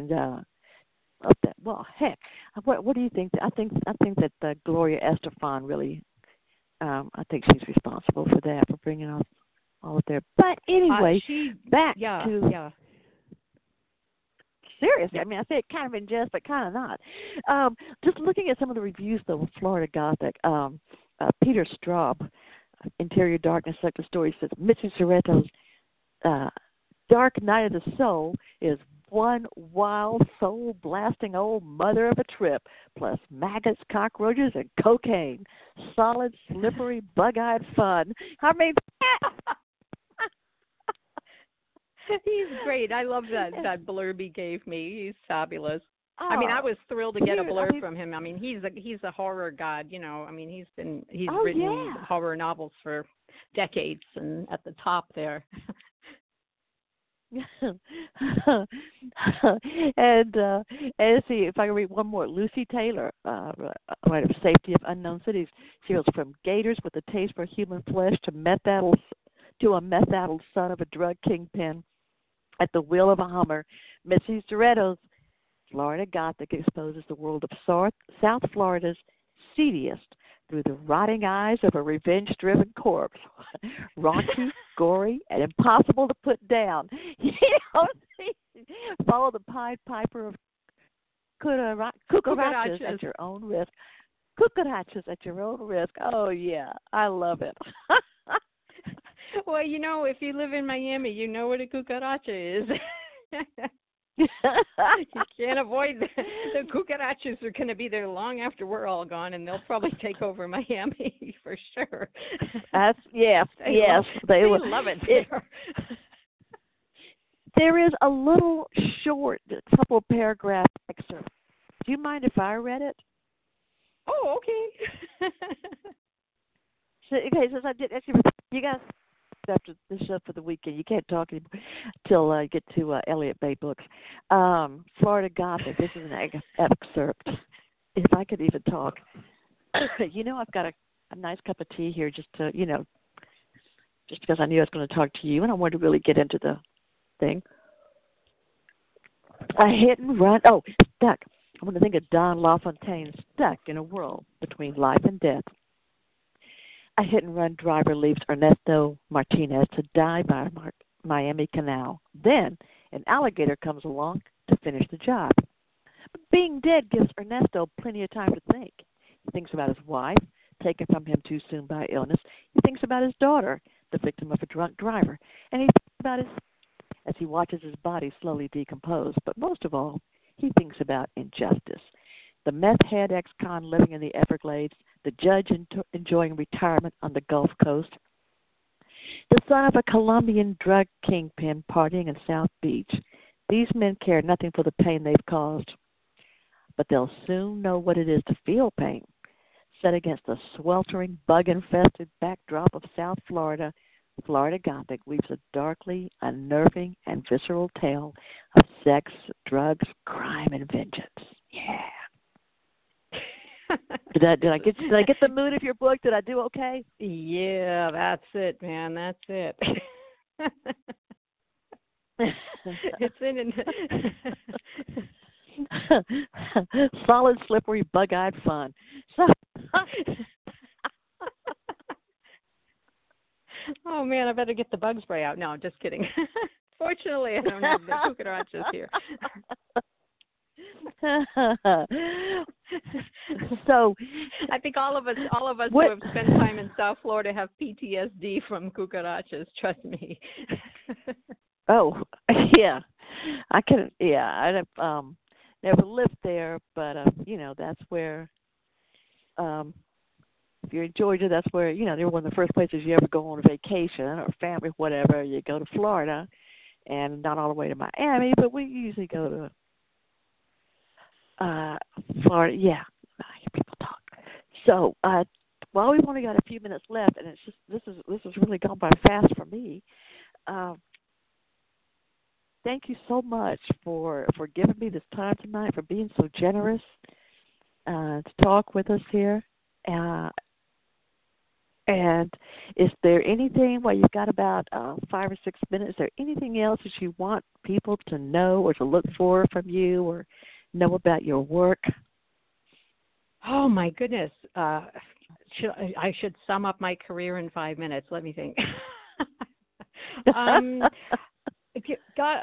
S1: Well, heck, what do you think? I think that Gloria Estefan really, I think she's responsible for that, for bringing all of there. But anyway, back to seriously. I mean, I say it kind of in jest, but kind of not. Just looking at some of the reviews though of Florida Gothic, Peter Straub, Interior Darkness, Sector Story, says Mitzi Cerreto's Dark Night of the Soul is one wild, soul-blasting old mother of a trip, plus maggots, cockroaches, and cocaine. Solid, slippery, bug-eyed fun. I mean,
S2: he's great. I love that blurb he gave me. He's fabulous. I mean, I was thrilled to get a blurb from him. I mean, he's a horror god. I mean, he's written horror novels for decades, and at the top there. and see if I can read one more. Lucy Taylor, writer of Safety of Unknown Cities. She goes from gators with a taste for human flesh to a meth-addled son of a drug kingpin at the wheel of a Hummer. Mitzi Cerreto's Florida Gothic exposes the world of South Florida's seediest through the rotting eyes of a revenge-driven corpse. Raunchy, gory, and impossible to put down. Follow the Pied Piper of cucarachas at your own risk. Cucarachas at your own risk. Oh, yeah. I love it. Well, if you live in Miami, you know what a cucaracha is. You can't avoid the cucarachas are going to be there long after we're all gone, and they'll probably take over Miami for sure.
S1: They
S2: love it there.
S1: There is a little short, couple paragraph excerpt. Do you mind if I read it?
S2: Oh, okay.
S1: Since I did actually, you guys. After this up for the weekend, you can't talk anymore till you get to Elliott Bay Books. Florida Gothic. This is an excerpt. If I could even talk, I've got a nice cup of tea here, just to just because I knew I was going to talk to you, and I wanted to really get into the thing. A hit and run. Oh, Doc. I want to think of Don LaFontaine stuck in a world between life and death. A hit-and-run driver leaves Ernesto Martinez to die by a Miami canal. Then an alligator comes along to finish the job. But being dead gives Ernesto plenty of time to think. He thinks about his wife, taken from him too soon by illness. He thinks about his daughter, the victim of a drunk driver. And he thinks about as he watches his body slowly decompose. But most of all, he thinks about injustice. The meth head ex-con living in the Everglades, the judge enjoying retirement on the Gulf Coast, the son of a Colombian drug kingpin partying in South Beach. These men care nothing for the pain they've caused, but they'll soon know what it is to feel pain. Set against the sweltering, bug-infested backdrop of South Florida, Florida Gothic weaves a darkly unnerving and visceral tale of sex, drugs, crime, and vengeance. Yeah. Did I get the mood of your book? Did I do okay?
S2: Yeah, that's it, man. That's it. It's in
S1: solid, slippery, bug-eyed fun. So.
S2: Oh man, I better get the bug spray out. No, I'm just kidding. Fortunately, I don't have the cucarachas here.
S1: So,
S2: I think all of us who have spent time in South Florida have PTSD from cucarachas. Trust me.
S1: Oh, yeah, I can. Yeah, I never lived there, but that's where. If you're in Georgia, that's where they're one of the first places you ever go on a vacation or family, whatever. You go to Florida, and not all the way to Miami, but we usually go to. Florida, yeah. I hear people talk. So, while we've only got a few minutes left, and it's just this has really gone by fast for me. Thank you so much for giving me this time tonight, for being so generous to talk with us here. And is there anything, well, you've got about 5 or 6 minutes, is there anything else that you want people to know or to look for from you or know about your work?
S2: Oh, my goodness. I should sum up my career in 5 minutes. Let me think. God,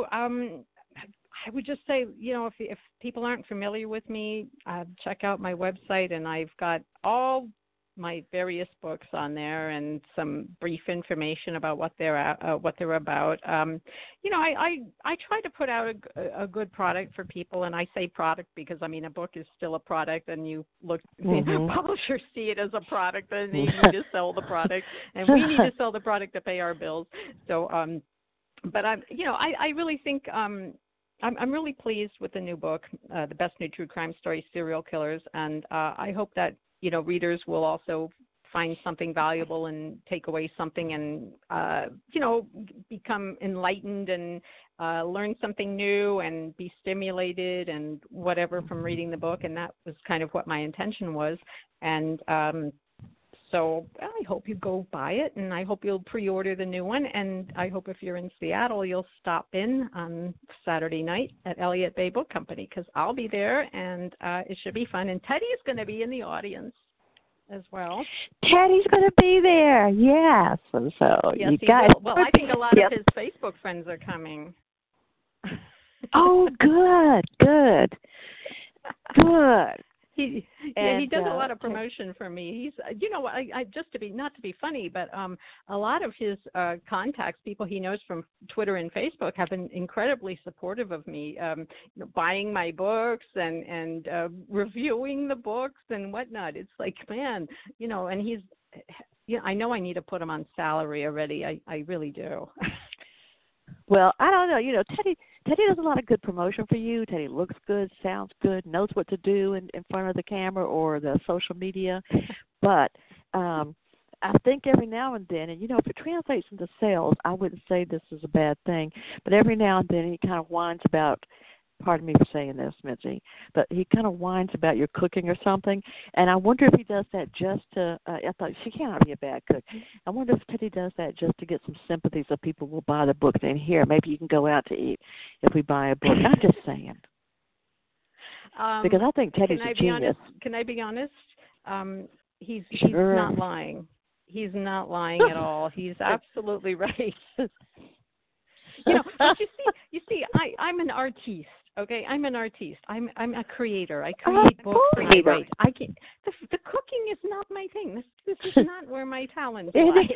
S2: I would just say, if people aren't familiar with me, check out my website, and I've got all my various books on there and some brief information about what they're about. I try to put out a good product for people, and I say product because a book is still a product, and you look, publishers see it as a product, and they need to sell the product, and we need to sell the product to pay our bills. So, but I really think. I'm really pleased with the new book, The Best New True Crime Stories, Serial Killers, and I hope that readers will also find something valuable and take away something and, become enlightened and learn something new and be stimulated and whatever from reading the book. And that was kind of what my intention was. And so I hope you go buy it, and I hope you'll pre-order the new one. And I hope if you're in Seattle, you'll stop in on Saturday night at Elliott Bay Book Company, because I'll be there, and it should be fun. And Teddy's going to be in the audience as well.
S1: Teddy's going to be there, yes. And so
S2: yes,
S1: you guys.
S2: Well, I think a lot of his Facebook friends are coming.
S1: Oh, good.
S2: He does a lot of promotion for me. He's, I just not to be funny, but a lot of his contacts, people he knows from Twitter and Facebook, have been incredibly supportive of me, buying my books and reviewing the books and whatnot. It's like, man, and he's, I know I need to put him on salary already. I really do.
S1: Well, I don't know. Teddy does a lot of good promotion for you. Teddy looks good, sounds good, knows what to do in front of the camera or the social media. But I think every now and then, and if it translates into sales, I wouldn't say this is a bad thing. But every now and then he kind of whines about, pardon me for saying this, Mitzi, but he kind of whines about your cooking or something. And I wonder if he does that just to, I thought, she cannot be a bad cook. I wonder if Teddy does that just to get some sympathy so people will buy the books. And here, maybe you can go out to eat if we buy a book. I'm just saying. Because I think Teddy's
S2: can I
S1: a
S2: be
S1: genius.
S2: honest? Can I be honest? He's
S1: Sure.
S2: not lying. He's not lying at all. He's absolutely right. But you see, I'm an artiste. Okay, I'm an artiste. I'm a creator. I create books and I write. I can the cooking is not my thing. This is not where my talents lie.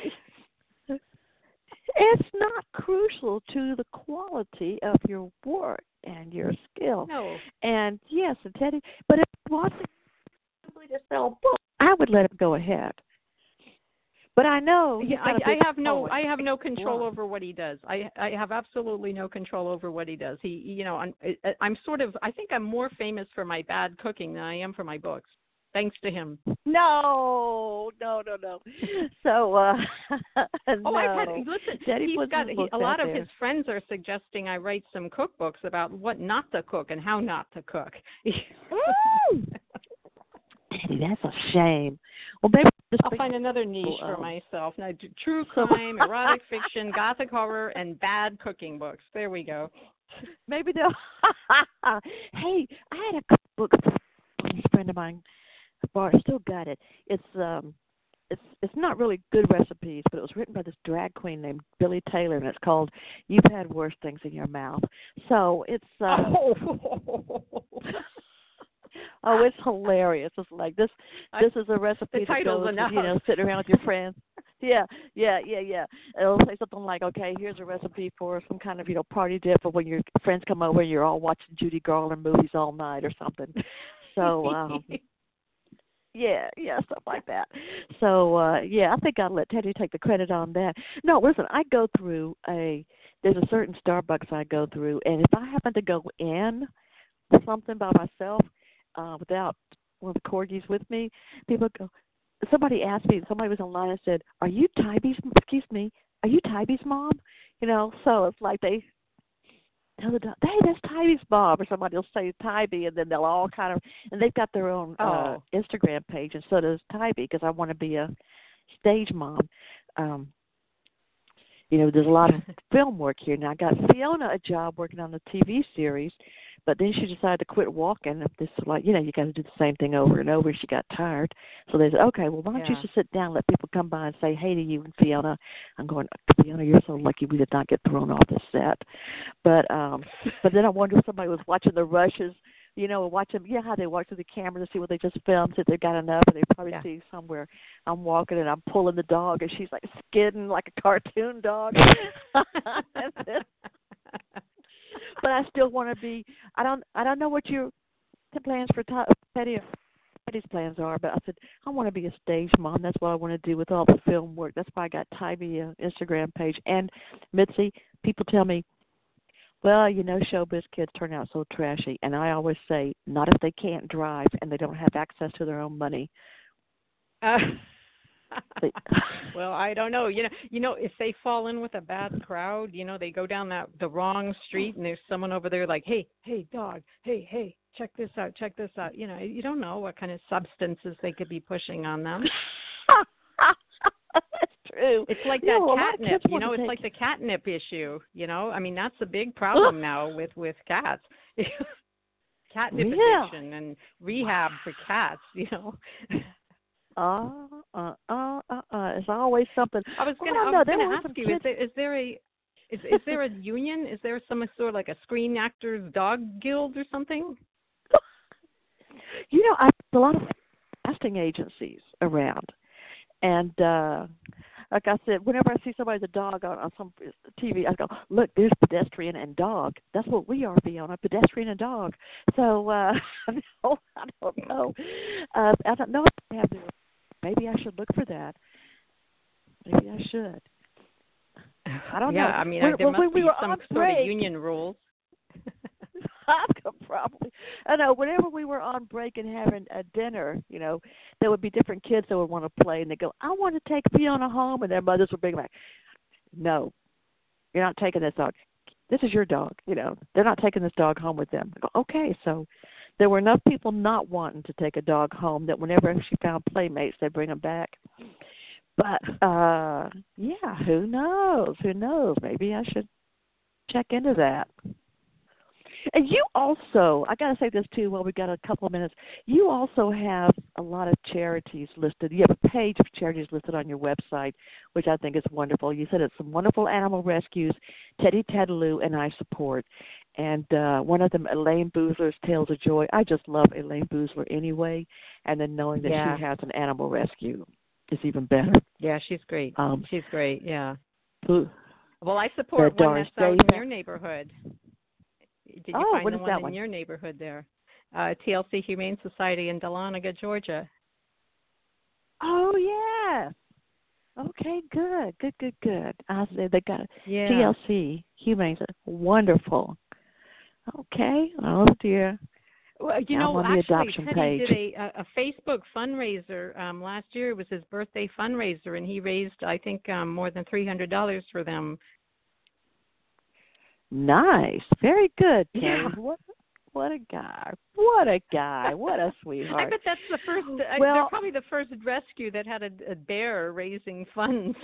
S1: It's not crucial to the quality of your work and your skill.
S2: No.
S1: And yes, Teddy. But if he wants to sell books, I would let him go ahead. But I know
S2: I have no control over what he does. I have absolutely no control over what he does. I'm I think I'm more famous for my bad cooking than I am for my books. Thanks to him.
S1: No. So,
S2: listen, a lot of his friends are suggesting I write some cookbooks about what not to cook and how not to cook.
S1: Eddie, that's a shame. Well, maybe
S2: I'll find another niche for myself. Now, true crime, erotic fiction, gothic horror, and bad cooking books. There we go.
S1: Maybe they'll. Hey, I had a cookbook from a friend of mine. I still got it. It's not really good recipes, but it was written by this drag queen named Billy Taylor, and it's called "You've Had Worse Things in Your Mouth." So it's. Oh, it's hilarious. It's like this is a recipe that goes with, sitting around with your friends. Yeah. It'll say something like, okay, here's a recipe for some kind of, party dip for when your friends come over and you're all watching Judy Garland movies all night or something. So, yeah, stuff like that. So, I think I'll let Teddy take the credit on that. No, listen, there's a certain Starbucks I go through, and if I happen to go in with something by myself, without one of the corgis with me, somebody asked me, somebody was online and said, are you Tybee's mom? So it's like they tell the dog, hey, that's Tybee's mom, or somebody will say Tybee, and then they'll all kind of, and they've got their own Instagram page, and so does Tybee, because I want to be a stage mom. There's a lot of film work here. Now, I got Fiona a job working on the TV series, but then she decided to quit walking. This is like, you got to do the same thing over and over. She got tired. So they said, okay, well, why don't you just sit down and let people come by and say hey to you and Fiona. I'm going, Fiona, you're so lucky we did not get thrown off the set. But then I wonder if somebody was watching the rushes, watching, how they watch with the camera to see what they just filmed, if they got enough, and they probably see somewhere I'm walking and I'm pulling the dog, and she's like skidding like a cartoon dog. But I still want to be. I don't know what your plans for Teddy's plans are, but I said I want to be a stage mom. That's what I want to do with all the film work. That's why I got Tybee Instagram page. And Mitzi, people tell me, well, showbiz kids turn out so trashy, and I always say, not if they can't drive and they don't have access to their own money.
S2: Well, I don't know. If they fall in with a bad crowd, they go down the wrong street, and there's someone over there like, hey, dog, hey, check this out. You don't know what kind of substances they could be pushing on them.
S1: That's true.
S2: It's like that catnip. It's like the catnip issue. I mean, that's a big problem now with cats. Catnip addiction and rehab for cats.
S1: It's always something.
S2: I was going to ask you: is there a union? Is there some sort of like a Screen Actors Dog Guild or something?
S1: There's a lot of casting agencies around, and like I said, whenever I see somebody with a dog on some TV, I go, look, there's pedestrian and dog. That's what we are, Fiona, pedestrian and dog. So I don't know. I don't know if they have their. Maybe I should look for that. Maybe I should. I don't know.
S2: Yeah, I mean, there must be some sort of union rules.
S1: Probably. I know. Whenever we were on break and having a dinner, there would be different kids that would want to play, and they go, I want to take Fiona home, and their mothers would bring like, no, you're not taking this dog. This is your dog. They're not taking this dog home with them. I go, okay, so there were enough people not wanting to take a dog home that whenever she found playmates, they'd bring them back. But, who knows? Maybe I should check into that. And you also, I got to say this too while we got a couple of minutes, you also have a lot of charities listed. You have a page of charities listed on your website, which I think is wonderful. You said it's some wonderful animal rescues, Teddy Tedaloo, and I support. And one of them, Elaine Boozler's Tales of Joy. I just love Elaine Boozler anyway. And then knowing that she has an animal rescue is even better.
S2: Yeah, she's great. She's great, yeah.
S1: Well,
S2: I support one that's out in your neighborhood. Did you find the one in your neighborhood there? TLC Humane Society in Dahlonega, Georgia.
S1: Oh, yeah. Okay, good. I said they got TLC Humane Society. Wonderful. Okay. Oh, dear.
S2: Well, you know,
S1: on the
S2: actually,
S1: adoption
S2: Teddy
S1: page.
S2: did a Facebook fundraiser last year. It was his birthday fundraiser, and he raised, I think, more than $300 for them.
S1: Nice. Very good, Teddy.
S2: Yeah.
S1: What a guy. What a sweetheart.
S2: I bet that's the first, they're probably the first rescue that had a bear raising funds.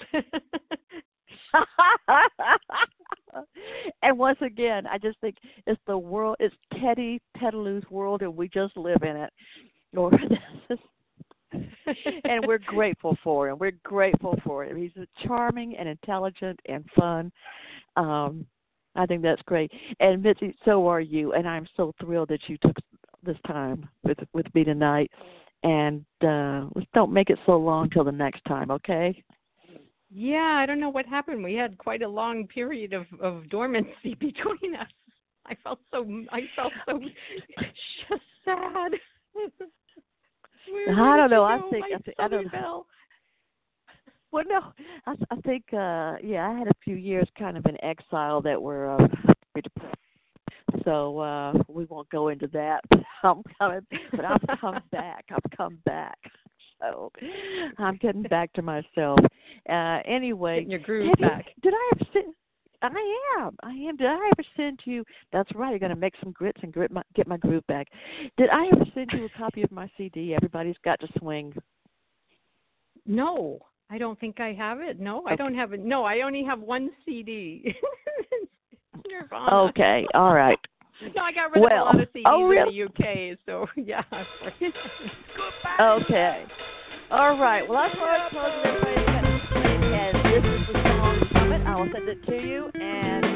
S1: And once again, I just think it's the world, it's Teddy Tedaloo's world, and we just live in it. And we're grateful for him. We're grateful for him. He's charming and intelligent and fun. I think that's great. And Mitzi, so are you. And I'm so thrilled that you took this time with me tonight. And let's don't make it so long till the next time, okay?
S2: Yeah, I don't know what happened. We had quite a long period of dormancy between us. I felt so sad.
S1: I don't know. I don't
S2: know.
S1: Well, no, I think, I had a few years kind of in exile that were depressed. So we won't go into that. I've come back. So I'm getting back to myself. Anyway.
S2: Getting your groove back.
S1: Did I ever send? I am. Did I ever send you? That's right. You're going to make some grits and get my groove back. Did I ever send you a copy of my CD? Everybody's Got to Swing.
S2: No, I don't think I have it. No, okay. I don't have it. No, I only have one CD. Nirvana.
S1: Okay. All right.
S2: No, I got rid of a lot of CDs in the UK, so yeah.
S1: Okay. All right. Well, that's where I'm closing everybody. And this is the song from it. I will send it to you. And